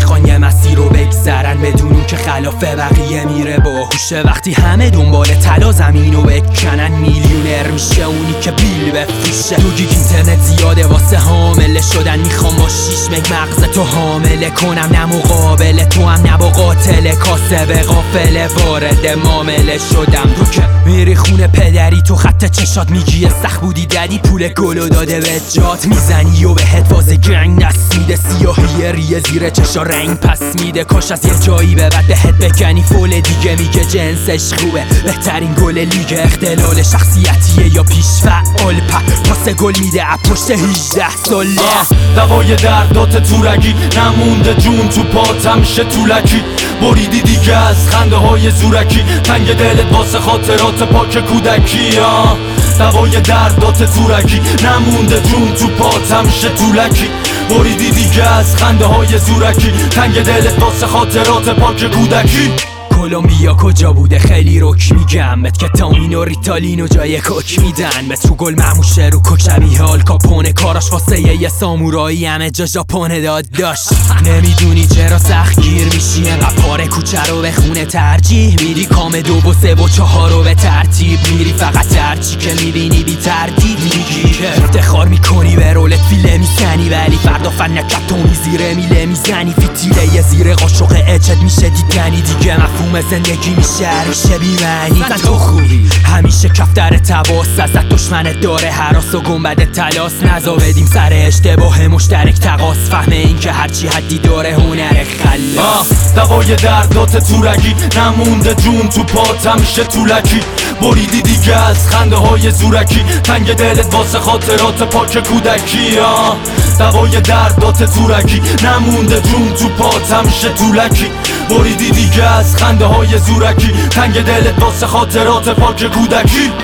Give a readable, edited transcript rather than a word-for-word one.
میخوان یه مسیر رو بگذرن بدون اون که خلاف بقیه میره باهوشه. وقتی همه دنبال طلا زمین رو بکنن میلیونر میشه اونی که بیل بفروشه. تو گیگ اینترنت زیاده واسه حامله شدن، میخوام با 6 مغز تو حامله کنم، نه مقابل تو هم نه با قاتل کاسب غافله وارد معامله شدم. تو که میری خونه پدری تو خط چشات میگی سخت بودی ددی، پول گلو داده به جات میزنی و بهت واز گنگ دست میده، سیاهی ریه زیر چشا رنگ پس میده. کاش از یه جایی به بعد بهت بکنی فول دیگه میگه جنسش خوبه، بهترین گل لیگ اختلال شخصیتیه یا پیش فعال پاس گل میده از پشت 18 ساله. دوای دردات تورگی نمونده جون تو پاتم شه طولکی، بریدی دیگه از خنده های زورکی، تنگ دلت واسه خاطرات پاک کودکی. دوای دردات تورگی نمونده جون تو پاتم شه طولکی، بریدی دیگه از خنده های زورکی، تنگ دلت واسه خاطرات پاک کودکی. کلمبیا کجا بوده خیلی رک میگم بهت که تامین و ریتالین و جای کوک میدن بهت. تو گل معموشه رو کوک شبیه آل کاپونه، کاراش واسه یه سامورایی همه جا ژاپن داد داشت. نمیدونی چرا سخت گیر میشی انقدر پاره کوچه رو به خونه ترجیح میدی، کام 2 و 3 و 4 رو به ترتیب میری، فقط هرچی که میبینی بی تردید میگی که افتخار میکنی به رولت فیله میزنی، ولی فردا فنکت تو میزیره میله میزنی فیتیله یه زیر قاشق اچت میشه دیدنی دیگه، مفهوم زندگی میشه بی‌معنی. زن تو خوبی همیشه کفتر تواس ازت دشمنت داره هراس و گنبد تلاس، نزا بدیم سر اشتباه مشترک تقاس، فهمه این که هرچی حدی داره هنر خلاص. دوای دردات تورگی نمونده جون تو پاتم شه طولکی، بریدی دیگه از خنده های زورکی، تنگ دلت واسه خاطرات پاک کودکی. دوای دردات تورگی نمونده جون تو پاتم شه طولکی، بریدی دیگه از خنده های زورکی، تنگ دلت واسه خاطرات پاک کودکی.